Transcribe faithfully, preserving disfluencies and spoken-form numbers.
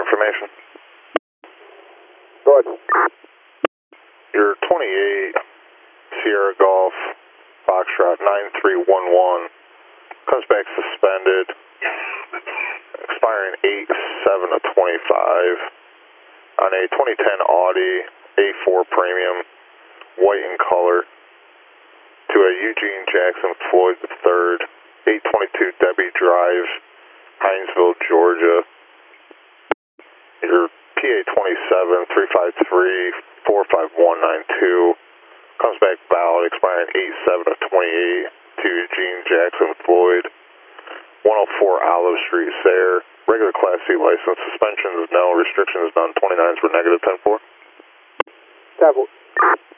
information. Go ahead. Your twenty-eight Sierra Golf Foxtrot nine three one one comes back suspended, expiring eight seven of twenty-five on a twenty ten Audi A four Premium, white in color, to a Eugene Jackson Floyd the third, eight twenty-two Debbie Drive, Hinesville, Georgia. Your P A twenty-seven three five three four five one nine two comes back valid, expiring eight seven of twenty-eight to Eugene Jackson Floyd, one oh four Olive Street, Sayre. Regular Class C license. Suspension is no. Restrictions none. twenty-nines were negative. ten four. ten four.